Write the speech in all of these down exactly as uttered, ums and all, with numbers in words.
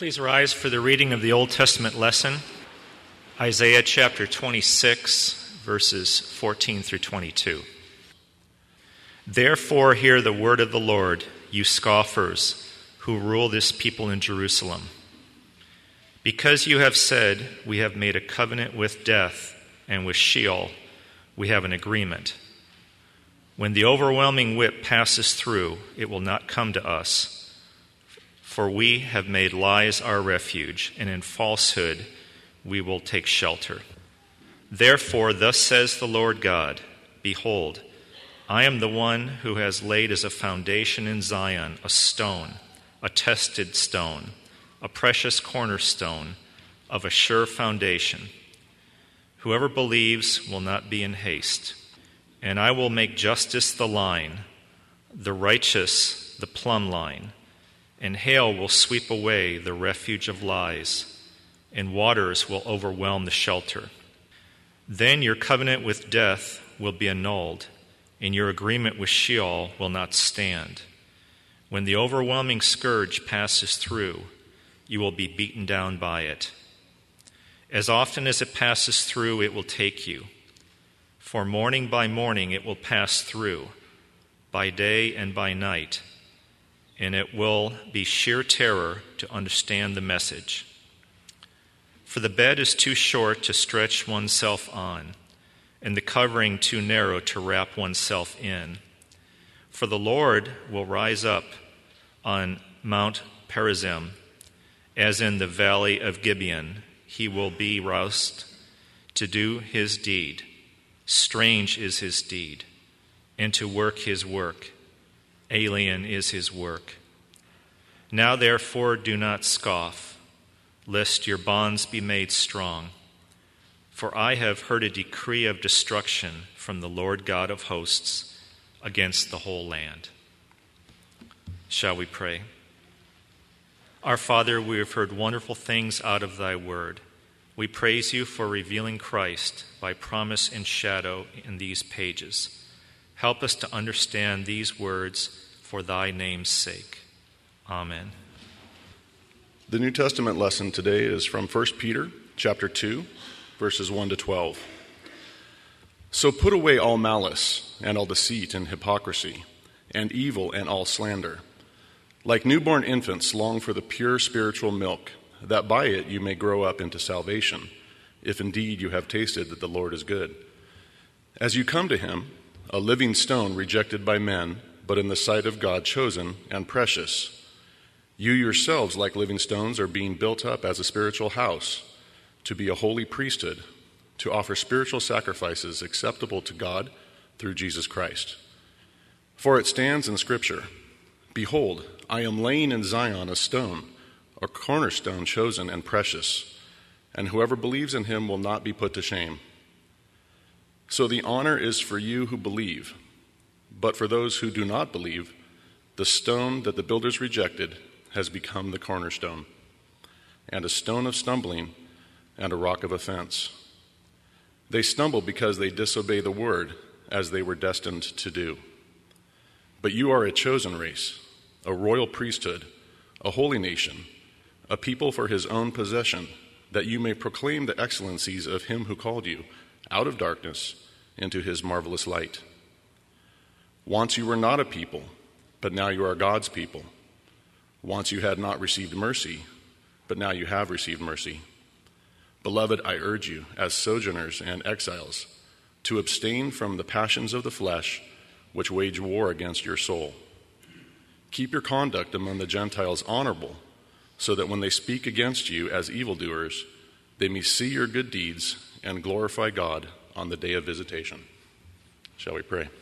Please rise for the reading of the Old Testament lesson, Isaiah chapter twenty-six, verses fourteen through twenty-two. Therefore hear the word of the Lord, you scoffers who rule this people in Jerusalem. Because you have said, we have made a covenant with death, and with Sheol we have an agreement. When the overwhelming whip passes through, it will not come to us. For we have made lies our refuge, and in falsehood we will take shelter. Therefore, thus says the Lord God, behold, I am the one who has laid as a foundation in Zion a stone, a tested stone, a precious cornerstone of a sure foundation. Whoever believes will not be in haste. And I will make justice the line, the righteous the plumb line. And hail will sweep away the refuge of lies, and waters will overwhelm the shelter. Then your covenant with death will be annulled, and your agreement with Sheol will not stand. When the overwhelming scourge passes through, you will be beaten down by it. As often as it passes through, it will take you. For morning by morning it will pass through, by day and by night, and it will be sheer terror to understand the message. For the bed is too short to stretch oneself on, and the covering too narrow to wrap oneself in. For the Lord will rise up on Mount Perazim, as in the valley of Gibeon. He will be roused to do his deed. Strange is his deed, and to work his work. Alien is his work. Now therefore do not scoff, lest your bonds be made strong. For I have heard a decree of destruction from the Lord God of hosts against the whole land. Shall we pray? Our Father, we have heard wonderful things out of thy word. We praise you for revealing Christ by promise and shadow in these pages. Help us to understand these words for thy name's sake. Amen. The New Testament lesson today is from First Peter chapter two, verses one to twelve. So put away all malice and all deceit and hypocrisy and evil and all slander. Like newborn infants, long for the pure spiritual milk, that by it you may grow up into salvation, if indeed you have tasted that the Lord is good. As you come to him, a living stone rejected by men, but in the sight of God chosen and precious. You yourselves, like living stones, are being built up as a spiritual house, to be a holy priesthood, to offer spiritual sacrifices acceptable to God through Jesus Christ. For it stands in Scripture, behold, I am laying in Zion a stone, a cornerstone chosen and precious, and whoever believes in him will not be put to shame. So the honor is for you who believe, but for those who do not believe, the stone that the builders rejected has become the cornerstone, and a stone of stumbling and a rock of offense. They stumble because they disobey the word, as they were destined to do. But you are a chosen race, a royal priesthood, a holy nation, a people for his own possession, that you may proclaim the excellencies of him who called you out of darkness into his marvelous light. Once you were not a people, but now you are God's people. Once you had not received mercy, but now you have received mercy. Beloved, I urge you, as sojourners and exiles, to abstain from the passions of the flesh, which wage war against your soul. Keep your conduct among the Gentiles honorable, so that when they speak against you as evildoers, they may see your good deeds and glorify God on the day of visitation. Shall we pray?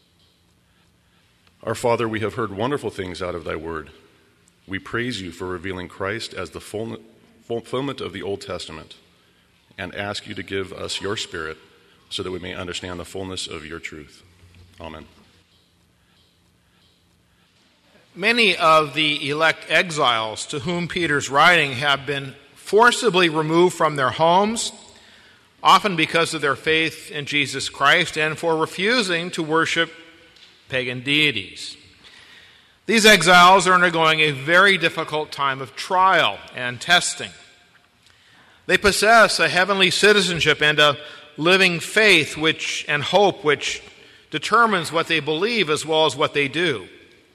Our Father, we have heard wonderful things out of thy word. We praise you for revealing Christ as the fulfillment of the Old Testament, and ask you to give us your Spirit so that we may understand the fullness of your truth. Amen. Many of the elect exiles to whom Peter's writing have been forcibly removed from their homes, often because of their faith in Jesus Christ and for refusing to worship pagan deities. These exiles are undergoing a very difficult time of trial and testing. They possess a heavenly citizenship and a living faith which and hope which determines what they believe as well as what they do.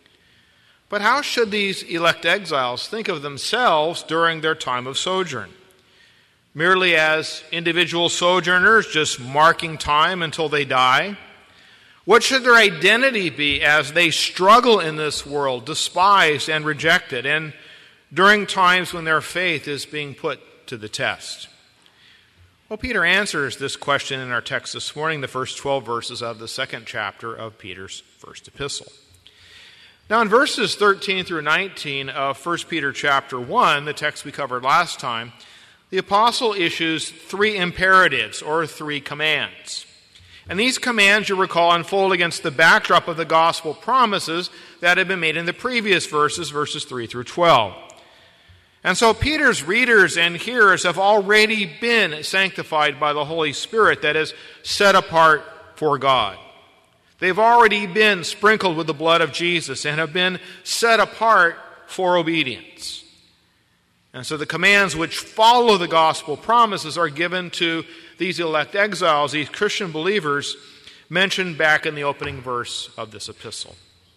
But how should these elect exiles think of themselves during their time of sojourn? Merely as individual sojourners, just marking time until they die? What should their identity be as they struggle in this world, despised and rejected, and during times when their faith is being put to the test? Well, Peter answers this question in our text this morning, the first twelve verses of the second chapter of Peter's first epistle. Now, in verses thirteen through nineteen of First Peter chapter one, the text we covered last time, the apostle issues three imperatives, or three commands. And these commands, you recall, unfold against the backdrop of the gospel promises that had been made in the previous verses, verses three through twelve. And so Peter's readers and hearers have already been sanctified by the Holy Spirit, that is, set apart for God. They've already been sprinkled with the blood of Jesus and have been set apart for obedience. And so the commands which follow the gospel promises are given to these elect exiles, these Christian believers, mentioned back in the opening verse of this epistle.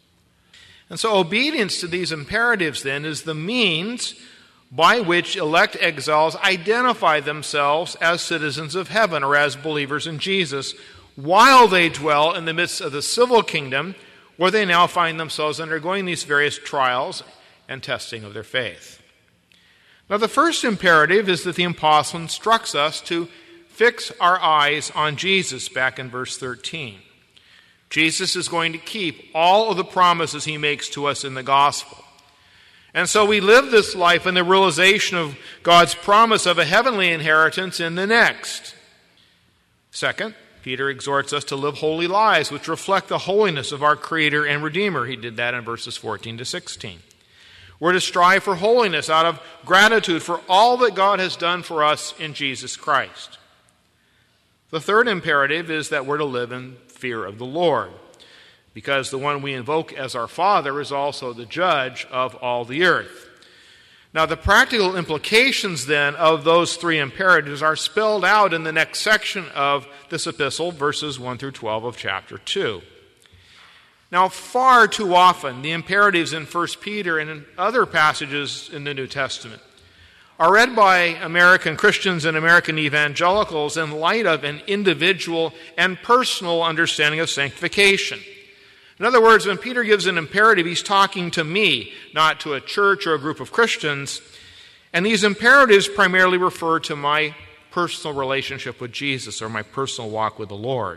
And so obedience to these imperatives, then, is the means by which elect exiles identify themselves as citizens of heaven or as believers in Jesus, while they dwell in the midst of the civil kingdom, where they now find themselves undergoing these various trials and testing of their faith. Now, the first imperative is that the apostle instructs us to fix our eyes on Jesus, back in verse thirteen. Jesus is going to keep all of the promises he makes to us in the gospel. And so we live this life in the realization of God's promise of a heavenly inheritance in the next. Second, Peter exhorts us to live holy lives which reflect the holiness of our Creator and Redeemer. He did that in verses fourteen to sixteen. We're to strive for holiness out of gratitude for all that God has done for us in Jesus Christ. The third imperative is that we're to live in fear of the Lord, because the one we invoke as our Father is also the judge of all the earth. Now, the practical implications then of those three imperatives are spelled out in the next section of this epistle, verses one through twelve of chapter two. Now, far too often, the imperatives in First Peter and in other passages in the New Testament are read by American Christians and American evangelicals in light of an individual and personal understanding of sanctification. In other words, when Peter gives an imperative, he's talking to me, not to a church or a group of Christians. And these imperatives primarily refer to my personal relationship with Jesus or my personal walk with the Lord.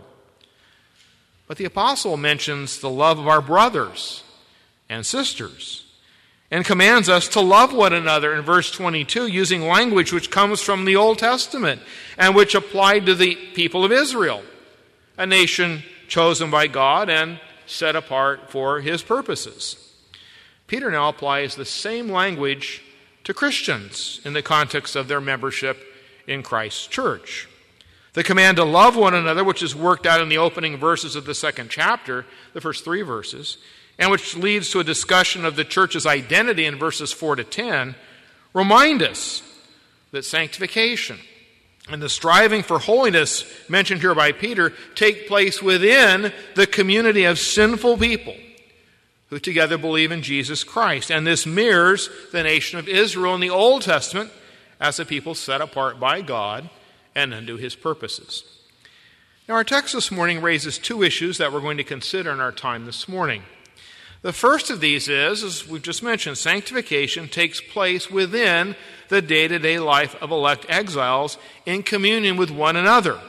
But the apostle mentions the love of our brothers and sisters and commands us to love one another in verse twenty-two, using language which comes from the Old Testament and which applied to the people of Israel, a nation chosen by God and set apart for his purposes. Peter now applies the same language to Christians in the context of their membership in Christ's church. The command to love one another, which is worked out in the opening verses of the second chapter, the first three verses, and which leads to a discussion of the church's identity in verses four to ten, remind us that sanctification and the striving for holiness mentioned here by Peter take place within the community of sinful people who together believe in Jesus Christ. And this mirrors the nation of Israel in the Old Testament as a people set apart by God and unto his purposes. Now, our text this morning raises two issues that we're going to consider in our time this morning. The first of these is, as we've just mentioned, sanctification takes place within the day-to-day life of elect exiles in communion with one another.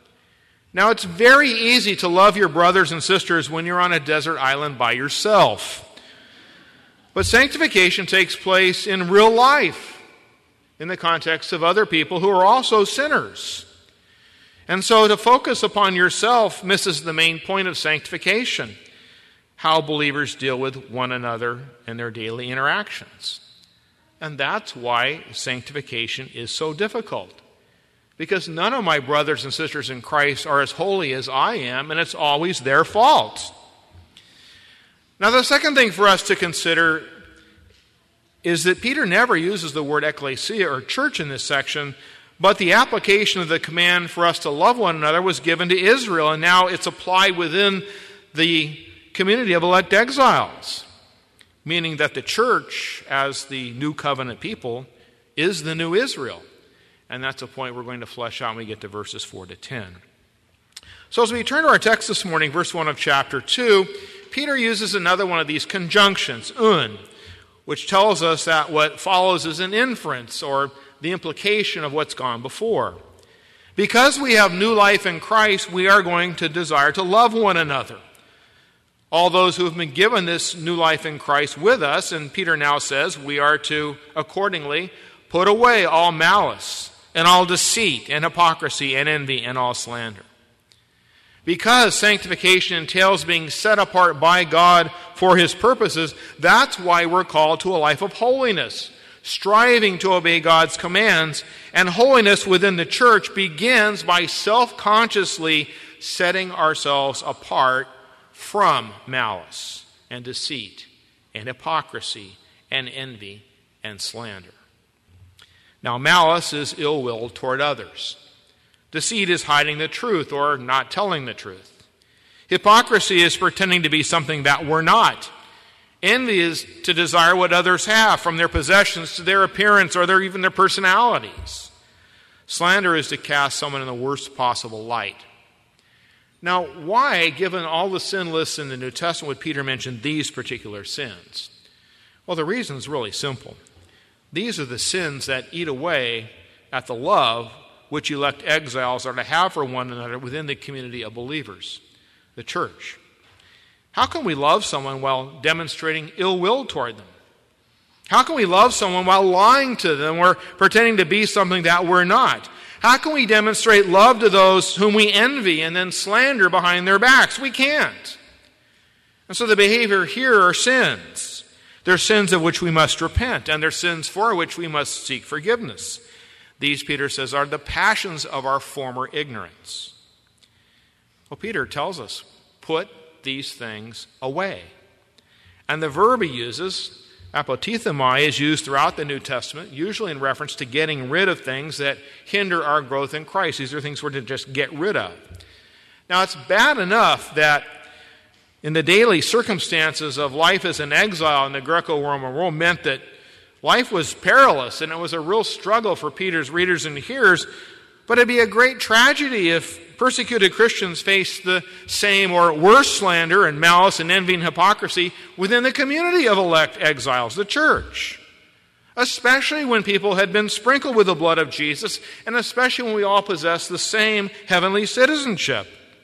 Now, it's very easy to love your brothers and sisters when you're on a desert island by yourself. But sanctification takes place in real life, in the context of other people who are also sinners. And so to focus upon yourself misses the main point of sanctification, how believers deal with one another in their daily interactions. And that's why sanctification is so difficult. Because none of my brothers and sisters in Christ are as holy as I am, and it's always their fault. Now, the second thing for us to consider is that Peter never uses the word ecclesia or church in this section, but the application of the command for us to love one another was given to Israel, and now it's applied within the community of elect exiles, meaning that the church, as the new covenant people, is the new Israel. And that's a point we're going to flesh out when we get to verses four to ten. So as we turn to our text this morning, verse one of chapter two, Peter uses another one of these conjunctions, un, which tells us that what follows is an inference or the implication of what's gone before. Because we have new life in Christ, we are going to desire to love one another. All those who have been given this new life in Christ with us, and Peter now says we are to accordingly put away all malice and all deceit and hypocrisy and envy and all slander. Because sanctification entails being set apart by God for His purposes, that's why we're called to a life of holiness, striving to obey God's commands. And holiness within the church begins by self-consciously setting ourselves apart from malice and deceit and hypocrisy and envy and slander. Now, malice is ill will toward others. Deceit is hiding the truth or not telling the truth. Hypocrisy is pretending to be something that we're not. Envy is to desire what others have, from their possessions to their appearance or their, even their personalities. Slander is to cast someone in the worst possible light. Now, why, given all the sin lists in the New Testament, would Peter mention these particular sins? Well, the reason is really simple. These are the sins that eat away at the love which elect exiles are to have for one another within the community of believers, the church. How can we love someone while demonstrating ill will toward them? How can we love someone while lying to them or pretending to be something that we're not? How can we demonstrate love to those whom we envy and then slander behind their backs? We can't. And so the behavior here are sins. They're sins of which we must repent, and they're sins for which we must seek forgiveness. These, Peter says, are the passions of our former ignorance. Well, Peter tells us, put these things away. And the verb he uses, apotithemai, is used throughout the New Testament, usually in reference to getting rid of things that hinder our growth in Christ. These are things we're to just get rid of. Now, it's bad enough that in the daily circumstances of life as an exile in the Greco-Roman world meant that life was perilous, and it was a real struggle for Peter's readers and hearers. But it'd be a great tragedy if persecuted Christians faced the same or worse slander and malice and envy and hypocrisy within the community of elect exiles, the church. Especially when people had been sprinkled with the blood of Jesus, and especially when we all possess the same heavenly citizenship.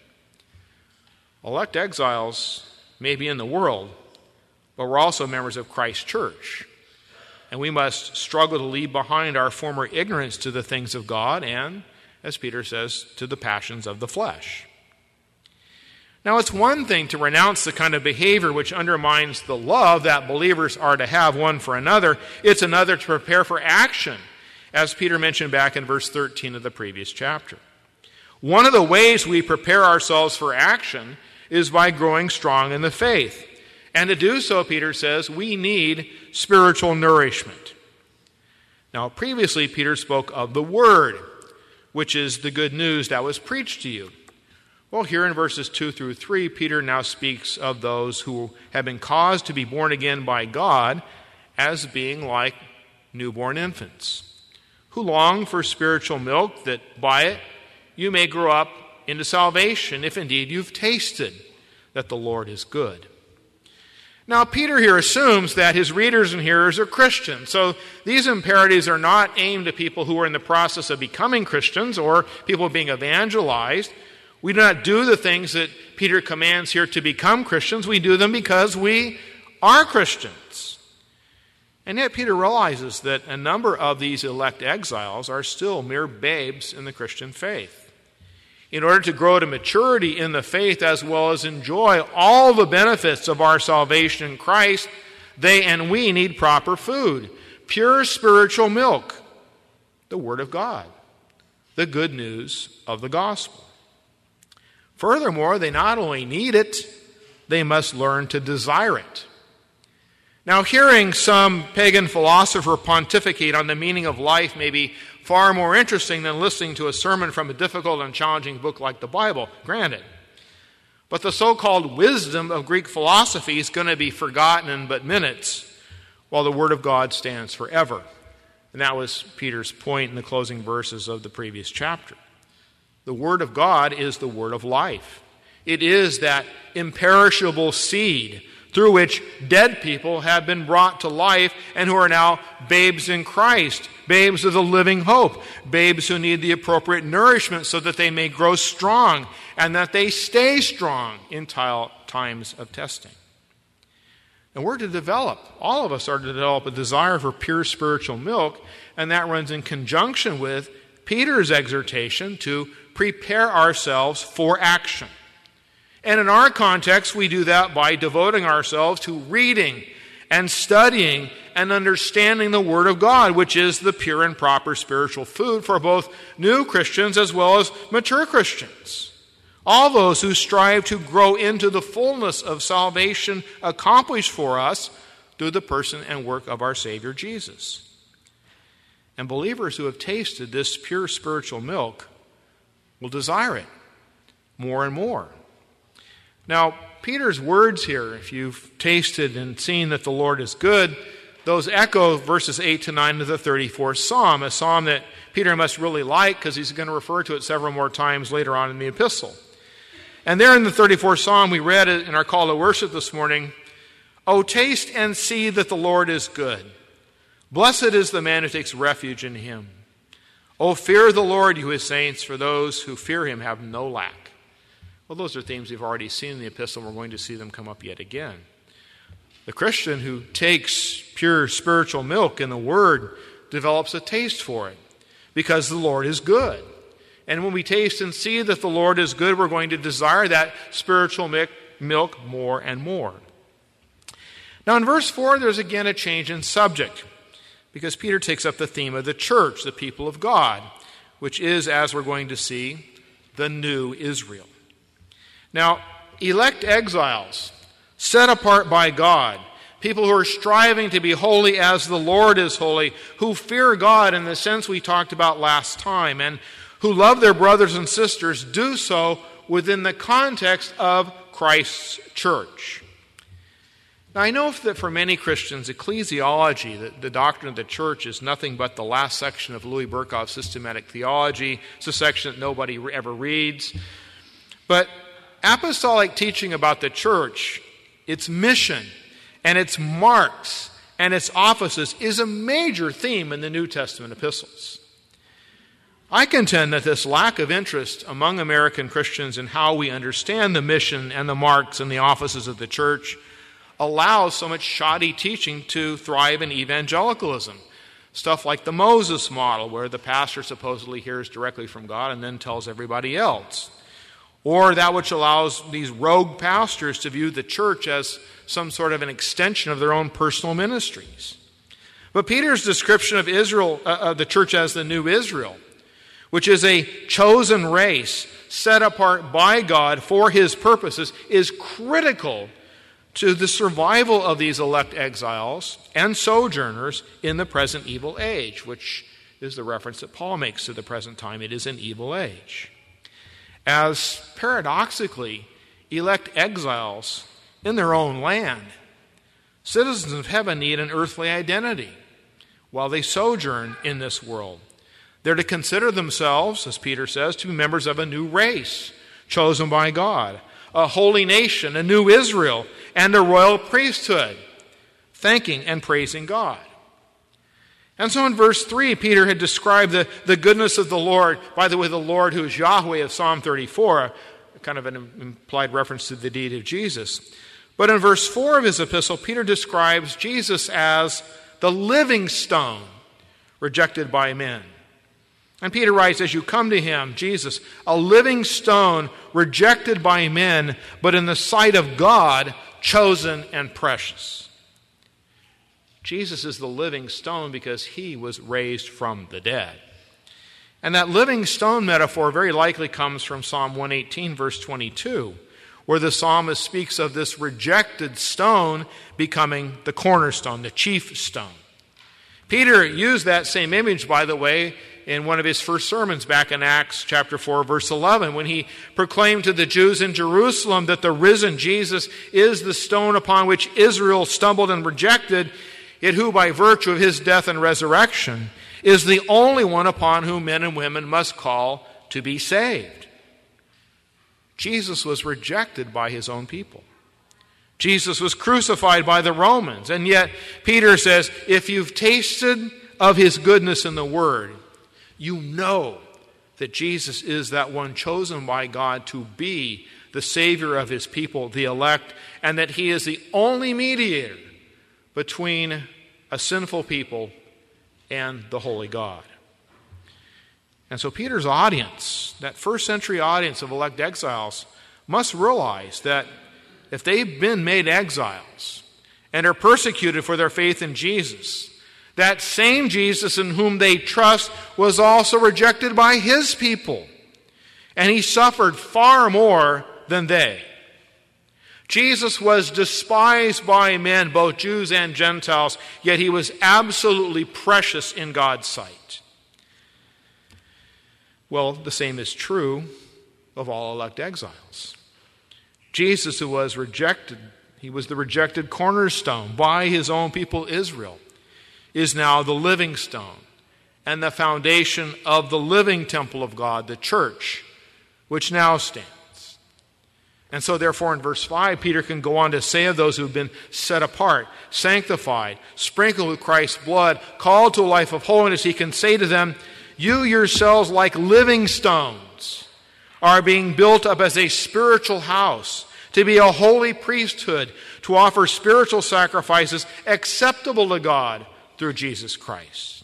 Elect exiles may be in the world, but we're also members of Christ's church. And we must struggle to leave behind our former ignorance to the things of God and, as Peter says, to the passions of the flesh. Now, it's one thing to renounce the kind of behavior which undermines the love that believers are to have one for another. It's another to prepare for action, as Peter mentioned back in verse thirteen of the previous chapter. One of the ways we prepare ourselves for action is by growing strong in the faith. And to do so, Peter says, we need spiritual nourishment. Now, previously, Peter spoke of the Word, which is the good news that was preached to you. Well, here in verses two through three, Peter now speaks of those who have been caused to be born again by God as being like newborn infants, who long for spiritual milk, that by it you may grow up into salvation, if indeed you've tasted that the Lord is good. Now, Peter here assumes that his readers and hearers are Christians. So these imperatives are not aimed at people who are in the process of becoming Christians or people being evangelized. We do not do the things that Peter commands here to become Christians. We do them because we are Christians. And yet Peter realizes that a number of these elect exiles are still mere babes in the Christian faith. In order to grow to maturity in the faith as well as enjoy all the benefits of our salvation in Christ, they and we need proper food, pure spiritual milk, the Word of God, the good news of the gospel. Furthermore, they not only need it, they must learn to desire it. Now, hearing some pagan philosopher pontificate on the meaning of life may be far more interesting than listening to a sermon from a difficult and challenging book like the Bible, granted. But the so-called wisdom of Greek philosophy is going to be forgotten in but minutes, while the Word of God stands forever. And that was Peter's point in the closing verses of the previous chapter. The Word of God is the Word of life. It is that imperishable seed through which dead people have been brought to life and who are now babes in Christ, babes of the living hope, babes who need the appropriate nourishment so that they may grow strong and that they stay strong in times of testing. And we're to develop, all of us are to develop a desire for pure spiritual milk, and that runs in conjunction with Peter's exhortation to prepare ourselves for action. And in our context, we do that by devoting ourselves to reading and studying and understanding the Word of God, which is the pure and proper spiritual food for both new Christians as well as mature Christians. All those who strive to grow into the fullness of salvation accomplished for us through the person and work of our Savior Jesus. And believers who have tasted this pure spiritual milk will desire it more and more. Now, Peter's words here, if you've tasted and seen that the Lord is good, those echo verses eight to nine of the thirty-fourth Psalm, a psalm that Peter must really like because he's going to refer to it several more times later on in the epistle. And there in the thirty-fourth Psalm, we read it in our call to worship this morning, "O taste and see that the Lord is good. Blessed is the man who takes refuge in him. O fear the Lord, you his saints, for those who fear him have no lack." Well, those are themes we've already seen in the epistle, and we're going to see them come up yet again. The Christian who takes pure spiritual milk in the Word develops a taste for it because the Lord is good. And when we taste and see that the Lord is good, we're going to desire that spiritual milk more and more. Now in verse four, there's again a change in subject because Peter takes up the theme of the church, the people of God, which is, as we're going to see, the new Israel. Now, elect exiles, set apart by God, people who are striving to be holy as the Lord is holy, who fear God in the sense we talked about last time, and who love their brothers and sisters, do so within the context of Christ's church. Now, I know that for many Christians, ecclesiology, the, the doctrine of the church, is nothing but the last section of Louis Berkhof's systematic theology. It's a section that nobody ever reads. But apostolic teaching about the church, its mission, and its marks, and its offices is a major theme in the New Testament epistles. I contend that this lack of interest among American Christians in how we understand the mission and the marks and the offices of the church allows so much shoddy teaching to thrive in evangelicalism. Stuff like the Moses model, where the pastor supposedly hears directly from God and then tells everybody else. Or that which allows these rogue pastors to view the church as some sort of an extension of their own personal ministries. But Peter's description of Israel, uh, of the church as the new Israel, which is a chosen race set apart by God for his purposes, is critical to the survival of these elect exiles and sojourners in the present evil age, which is the reference that Paul makes to the present time. It is an evil age. As paradoxically, elect exiles in their own land, citizens of heaven need an earthly identity while they sojourn in this world. They're to consider themselves, as Peter says, to be members of a new race chosen by God, a holy nation, a new Israel, and a royal priesthood, thanking and praising God. And so in verse three, Peter had described the, the goodness of the Lord. By the way, the Lord who is Yahweh of Psalm thirty-four, kind of an implied reference to the deity of Jesus. But in verse four of his epistle, Peter describes Jesus as the living stone rejected by men. And Peter writes, as you come to him, Jesus, a living stone rejected by men, but in the sight of God, chosen and precious. Jesus is the living stone because he was raised from the dead. And that living stone metaphor very likely comes from Psalm one eighteen, verse twenty-two, where the psalmist speaks of this rejected stone becoming the cornerstone, the chief stone. Peter used that same image, by the way, in one of his first sermons back in Acts chapter four, verse eleven, when he proclaimed to the Jews in Jerusalem that the risen Jesus is the stone upon which Israel stumbled and rejected, yet who by virtue of his death and resurrection is the only one upon whom men and women must call to be saved. Jesus was rejected by his own people. Jesus was crucified by the Romans, and yet Peter says, if you've tasted of his goodness in the Word, you know that Jesus is that one chosen by God to be the Savior of his people, the elect, and that he is the only mediator between a sinful people and the holy God. And so Peter's audience, that first century audience of elect exiles, must realize that if they've been made exiles and are persecuted for their faith in Jesus, that same Jesus in whom they trust was also rejected by his people, and he suffered far more than they. Jesus was despised by men, both Jews and Gentiles, yet he was absolutely precious in God's sight. Well, the same is true of all elect exiles. Jesus, who was rejected, he was the rejected cornerstone by his own people Israel, is now the living stone and the foundation of the living temple of God, the church, which now stands. And so therefore in verse five, Peter can go on to say of those who have been set apart, sanctified, sprinkled with Christ's blood, called to a life of holiness, he can say to them, you yourselves like living stones are being built up as a spiritual house, to be a holy priesthood, to offer spiritual sacrifices acceptable to God through Jesus Christ.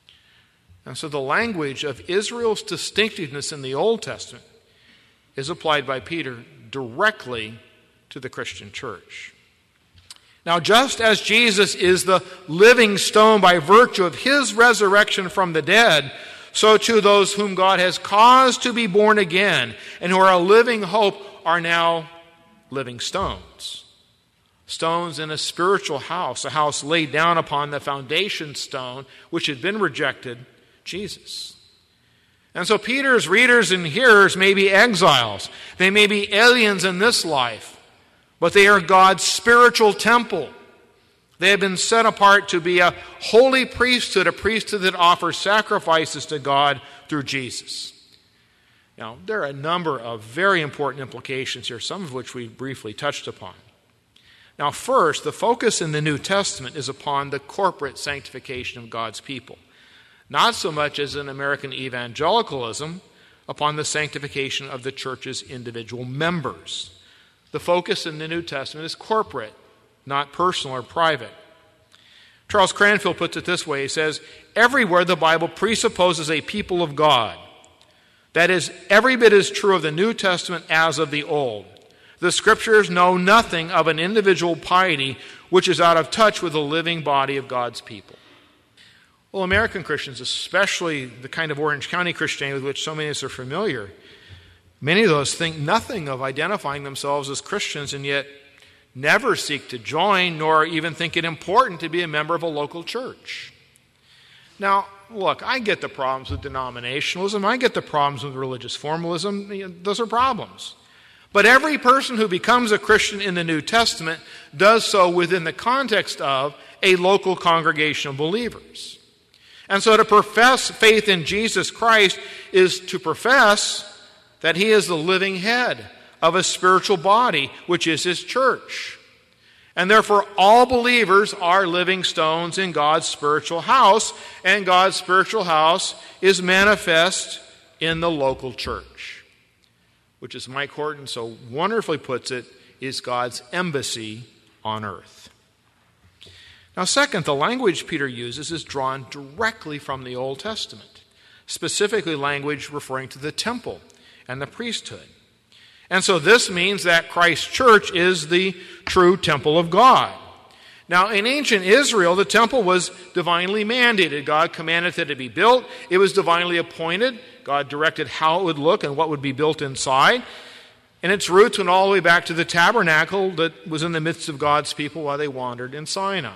And so the language of Israel's distinctiveness in the Old Testament is applied by Peter directly to the Christian church. Now, just as Jesus is the living stone by virtue of his resurrection from the dead, so too those whom God has caused to be born again and who are a living hope are now living stones. Stones in a spiritual house, a house laid down upon the foundation stone which had been rejected, Jesus. And so Peter's readers and hearers may be exiles. They may be aliens in this life, but they are God's spiritual temple. They have been set apart to be a holy priesthood, a priesthood that offers sacrifices to God through Jesus. Now, there are a number of very important implications here, some of which we briefly touched upon. Now, first, the focus in the New Testament is upon the corporate sanctification of God's people, not so much as in American evangelicalism upon the sanctification of the church's individual members. The focus in the New Testament is corporate, not personal or private. Charles Cranfield puts it this way. He says, everywhere the Bible presupposes a people of God. That is, every bit as true of the New Testament as of the Old. The Scriptures know nothing of an individual piety which is out of touch with the living body of God's people. Well, American Christians, especially the kind of Orange County Christianity with which so many of us are familiar, many of those think nothing of identifying themselves as Christians and yet never seek to join nor even think it important to be a member of a local church. Now, look, I get the problems with denominationalism. I get the problems with religious formalism. You know, those are problems. But every person who becomes a Christian in the New Testament does so within the context of a local congregation of believers. And so to profess faith in Jesus Christ is to profess that he is the living head of a spiritual body, which is his church. And therefore, all believers are living stones in God's spiritual house, and God's spiritual house is manifest in the local church, which, as Mike Horton so wonderfully puts it, is God's embassy on earth. Now, second, the language Peter uses is drawn directly from the Old Testament, specifically language referring to the temple and the priesthood. And so this means that Christ's church is the true temple of God. Now, in ancient Israel, the temple was divinely mandated. God commanded that it be built. It was divinely appointed. God directed how it would look and what would be built inside. And its roots went all the way back to the tabernacle that was in the midst of God's people while they wandered in Sinai.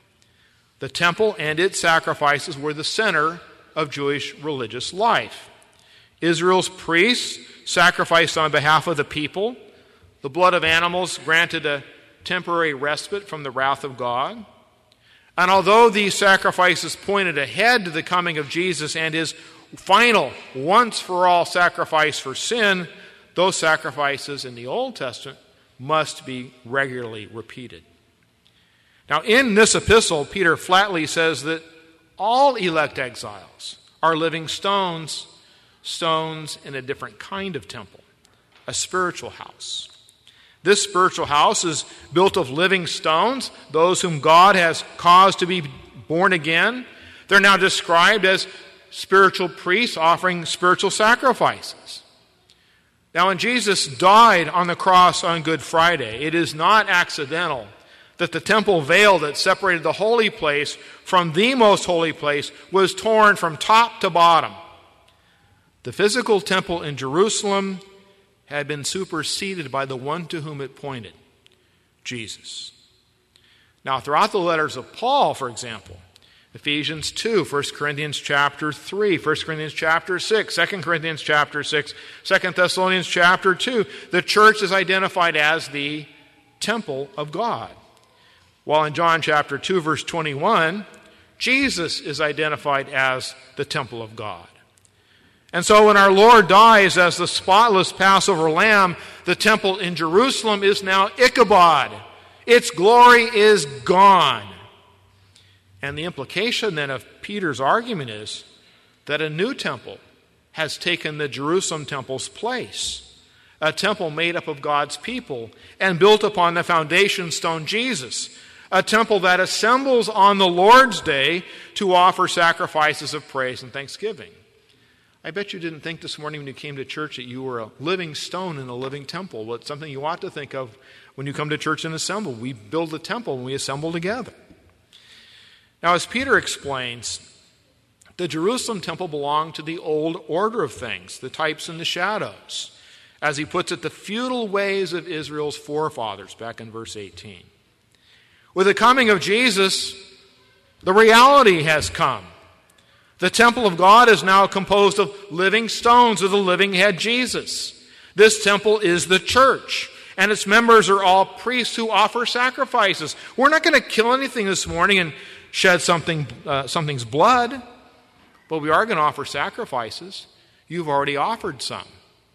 The temple and its sacrifices were the center of Jewish religious life. Israel's priests sacrificed on behalf of the people. The blood of animals granted a temporary respite from the wrath of God. And although these sacrifices pointed ahead to the coming of Jesus and his final, once-for-all sacrifice for sin, those sacrifices in the Old Testament must be regularly repeated. Now, in this epistle, Peter flatly says that all elect exiles are living stones, stones in a different kind of temple, a spiritual house. This spiritual house is built of living stones, those whom God has caused to be born again. They're now described as spiritual priests offering spiritual sacrifices. Now, when Jesus died on the cross on Good Friday, it is not accidental that the temple veil that separated the holy place from the most holy place was torn from top to bottom. The physical temple in Jerusalem had been superseded by the one to whom it pointed, Jesus. Now, throughout the letters of Paul, for example, Ephesians two, First Corinthians chapter three, First Corinthians chapter six, Second Corinthians chapter six, Second Thessalonians chapter two, the church is identified as the temple of God. While in John chapter two, verse twenty-one, Jesus is identified as the temple of God. And so when our Lord dies as the spotless Passover lamb, the temple in Jerusalem is now Ichabod. Its glory is gone. And the implication then of Peter's argument is that a new temple has taken the Jerusalem temple's place, a temple made up of God's people and built upon the foundation stone Jesus, a temple that assembles on the Lord's Day to offer sacrifices of praise and thanksgiving. I bet you didn't think this morning when you came to church that you were a living stone in a living temple. Well, it's something you ought to think of when you come to church and assemble. We build a temple and we assemble together. Now, as Peter explains, the Jerusalem temple belonged to the old order of things, the types and the shadows. As he puts it, the futile ways of Israel's forefathers, back in verse eighteen. With the coming of Jesus, the reality has come. The temple of God is now composed of living stones with a living head, Jesus. This temple is the church, and its members are all priests who offer sacrifices. We're not going to kill anything this morning and shed something, uh, something's blood, but we are going to offer sacrifices. You've already offered some.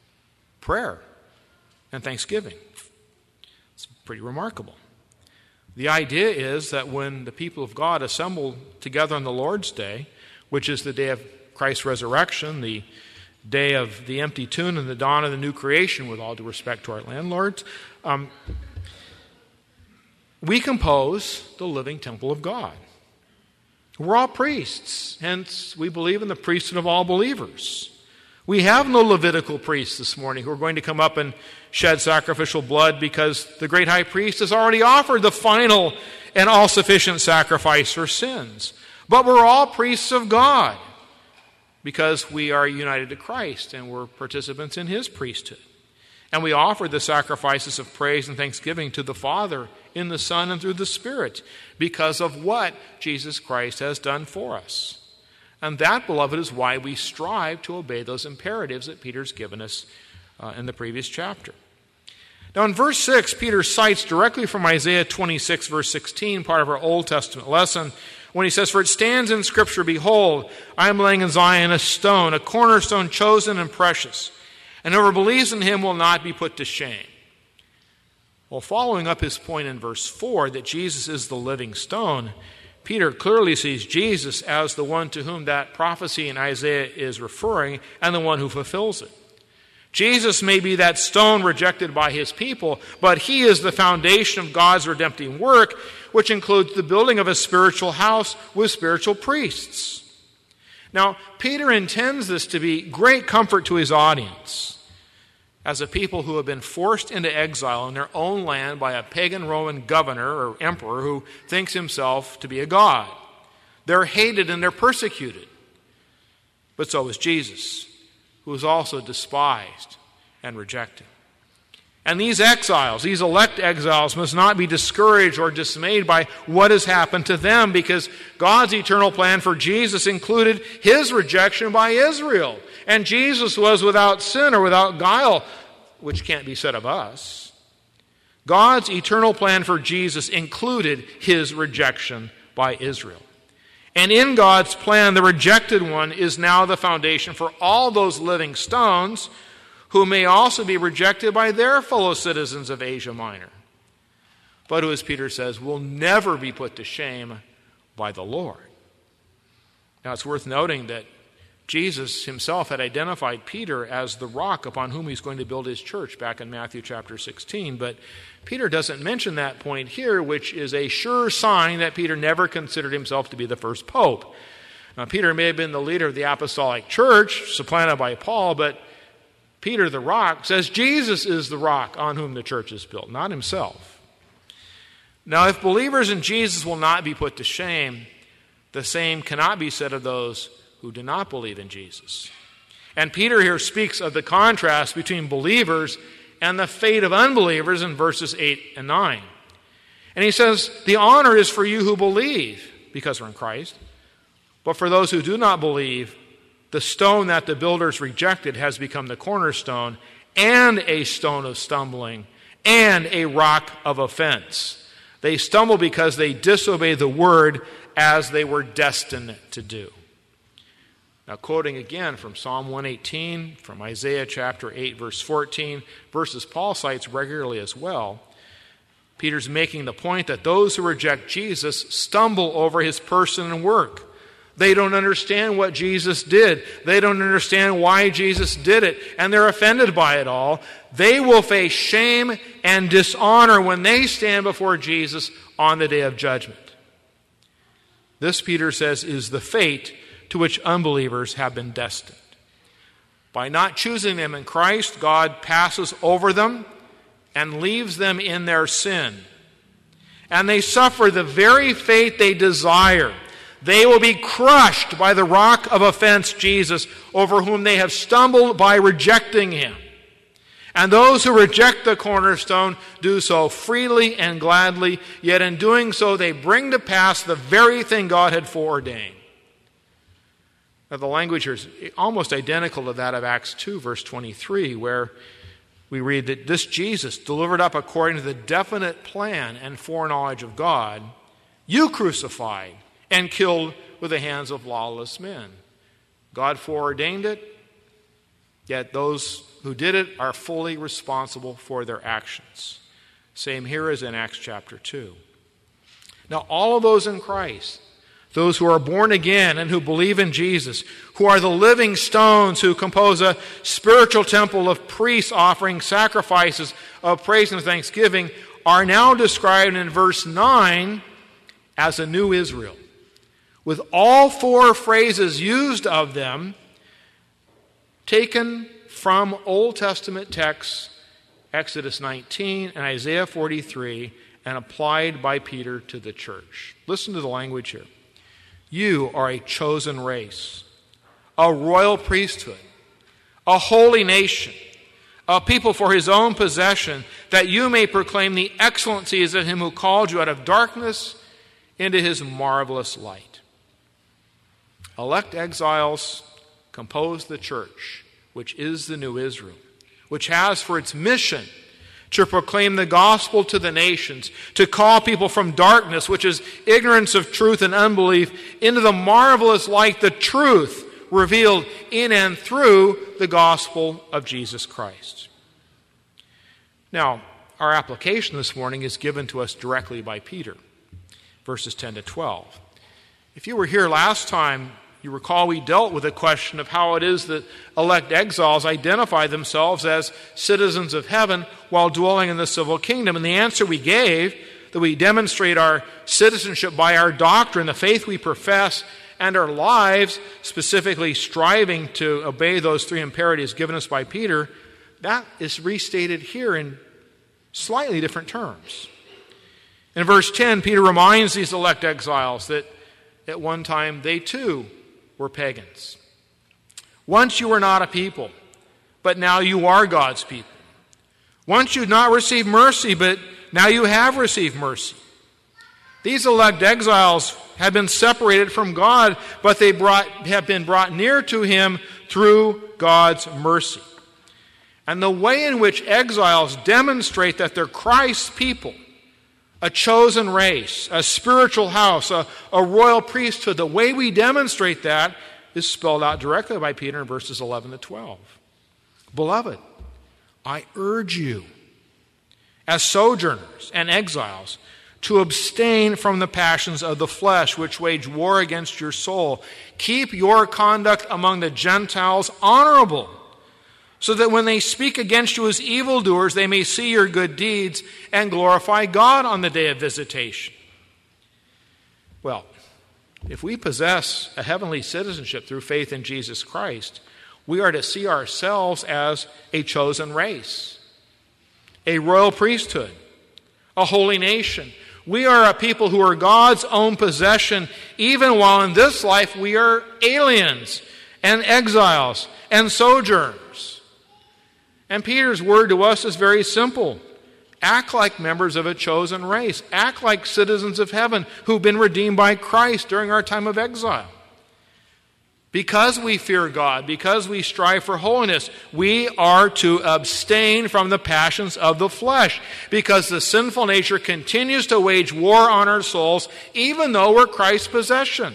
Prayer and thanksgiving. It's pretty remarkable. The idea is that when the people of God assemble together on the Lord's Day, which is the day of Christ's resurrection, the day of the empty tomb and the dawn of the new creation, with all due respect to our landlords, um, we compose the living temple of God. We're all priests, hence we believe in the priesthood of all believers. We have no Levitical priests this morning who are going to come up and shed sacrificial blood because the great high priest has already offered the final and all-sufficient sacrifice for sins. But we're all priests of God because we are united to Christ and we're participants in his priesthood. And we offer the sacrifices of praise and thanksgiving to the Father in the Son and through the Spirit because of what Jesus Christ has done for us. And that, beloved, is why we strive to obey those imperatives that Peter's given us uh, in the previous chapter. Now in verse six, Peter cites directly from Isaiah twenty-six, verse sixteen, part of our Old Testament lesson, when he says, "For it stands in Scripture, behold, I am laying in Zion a stone, a cornerstone chosen and precious, and whoever believes in him will not be put to shame." Well, following up his point in verse four that Jesus is the living stone, Peter clearly sees Jesus as the one to whom that prophecy in Isaiah is referring and the one who fulfills it. Jesus may be that stone rejected by his people, but he is the foundation of God's redemptive work, which includes the building of a spiritual house with spiritual priests. Now, Peter intends this to be great comfort to his audience as a people who have been forced into exile in their own land by a pagan Roman governor or emperor who thinks himself to be a god. They're hated and they're persecuted. But so is Jesus, who is also despised and rejected. And these exiles, these elect exiles, must not be discouraged or dismayed by what has happened to them, because God's eternal plan for Jesus included his rejection by Israel. And Jesus was without sin or without guile, which can't be said of us. God's eternal plan for Jesus included his rejection by Israel. And in God's plan, the rejected one is now the foundation for all those living stones who may also be rejected by their fellow citizens of Asia Minor, but who, as Peter says, will never be put to shame by the Lord. Now, it's worth noting that Jesus himself had identified Peter as the rock upon whom he's going to build his church back in Matthew chapter sixteen, but Peter doesn't mention that point here, which is a sure sign that Peter never considered himself to be the first pope. Now, Peter may have been the leader of the apostolic church, supplanted by Paul, but Peter the rock says Jesus is the rock on whom the church is built, not himself. Now, if believers in Jesus will not be put to shame, the same cannot be said of those who do not believe in Jesus. And Peter here speaks of the contrast between believers and the fate of unbelievers in verses eight and nine. And he says, the honor is for you who believe, because we're in Christ. But for those who do not believe, the stone that the builders rejected has become the cornerstone, and a stone of stumbling, and a rock of offense. They stumble because they disobey the word as they were destined to do. Now, quoting again from Psalm one eighteen, from Isaiah chapter eight, verse fourteen, verses Paul cites regularly as well, Peter's making the point that those who reject Jesus stumble over his person and work. They don't understand what Jesus did. They don't understand why Jesus did it, and they're offended by it all. They will face shame and dishonor when they stand before Jesus on the day of judgment. This, Peter says, is the fate to which unbelievers have been destined. By not choosing them in Christ, God passes over them and leaves them in their sin. And they suffer the very fate they desire. They will be crushed by the rock of offense, Jesus, over whom they have stumbled by rejecting him. And those who reject the cornerstone do so freely and gladly, yet in doing so they bring to pass the very thing God had foreordained. Now, the language here is almost identical to that of Acts two, verse twenty-three, where we read that this Jesus, delivered up according to the definite plan and foreknowledge of God, you crucified and killed with the hands of lawless men. God foreordained it, yet those who did it are fully responsible for their actions. Same here as in Acts chapter two. Now, all of those in Christ, those who are born again and who believe in Jesus, who are the living stones who compose a spiritual temple of priests offering sacrifices of praise and thanksgiving, are now described in verse nine as a new Israel, with all four phrases used of them taken from Old Testament texts, Exodus nineteen and Isaiah forty-three, and applied by Peter to the church. Listen to the language here. You are a chosen race, a royal priesthood, a holy nation, a people for his own possession, that you may proclaim the excellencies of him who called you out of darkness into his marvelous light. Elect exiles compose the church, which is the new Israel, which has for its mission to proclaim the gospel to the nations, to call people from darkness, which is ignorance of truth and unbelief, into the marvelous light, the truth revealed in and through the gospel of Jesus Christ. Now, our application this morning is given to us directly by Peter, verses ten to twelve. If you were here last time, you recall we dealt with the question of how it is that elect exiles identify themselves as citizens of heaven while dwelling in the civil kingdom. And the answer we gave, that we demonstrate our citizenship by our doctrine, the faith we profess, and our lives, specifically striving to obey those three imperatives given us by Peter, that is restated here in slightly different terms. In verse ten, Peter reminds these elect exiles that at one time they too were pagans. Once you were not a people, but now you are God's people. Once you'd not received mercy, but now you have received mercy. These elect exiles had been separated from God, but they brought, have been brought near to him through God's mercy. And the way in which exiles demonstrate that they're Christ's people, a chosen race, a spiritual house, a, a royal priesthood, the way we demonstrate that is spelled out directly by Peter in verses eleven to twelve. Beloved, I urge you, as sojourners and exiles, to abstain from the passions of the flesh which wage war against your soul. Keep your conduct among the Gentiles honorable, so that when they speak against you as evildoers, they may see your good deeds and glorify God on the day of visitation. Well, if we possess a heavenly citizenship through faith in Jesus Christ, we are to see ourselves as a chosen race, a royal priesthood, a holy nation. We are a people who are God's own possession, even while in this life we are aliens and exiles and sojourners. And Peter's word to us is very simple. Act like members of a chosen race. Act like citizens of heaven who've been redeemed by Christ during our time of exile. Because we fear God, because we strive for holiness, we are to abstain from the passions of the flesh, because the sinful nature continues to wage war on our souls, even though we're Christ's possession.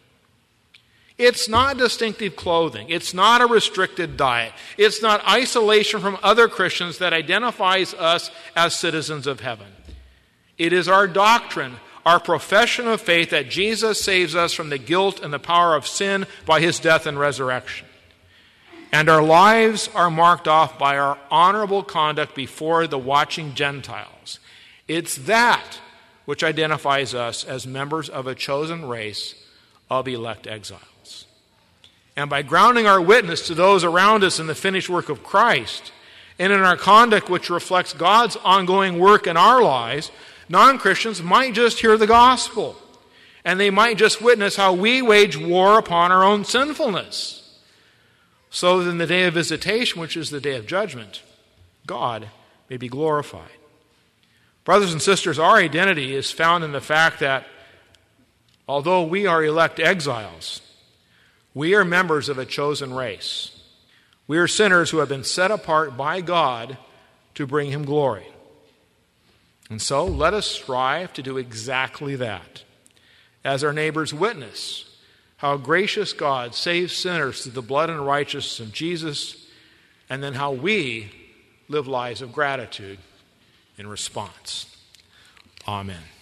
It's not distinctive clothing. It's not a restricted diet. It's not isolation from other Christians that identifies us as citizens of heaven. It is our doctrine, our profession of faith that Jesus saves us from the guilt and the power of sin by his death and resurrection. And our lives are marked off by our honorable conduct before the watching Gentiles. It's that which identifies us as members of a chosen race of elect exiles. And by grounding our witness to those around us in the finished work of Christ, and in our conduct which reflects God's ongoing work in our lives, non-Christians might just hear the gospel, and they might just witness how we wage war upon our own sinfulness, so that in the day of visitation, which is the day of judgment, God may be glorified. Brothers and sisters, our identity is found in the fact that although we are elect exiles, we are members of a chosen race. We are sinners who have been set apart by God to bring him glory. And so let us strive to do exactly that, as our neighbors witness how gracious God saves sinners through the blood and righteousness of Jesus, and then how we live lives of gratitude in response. Amen.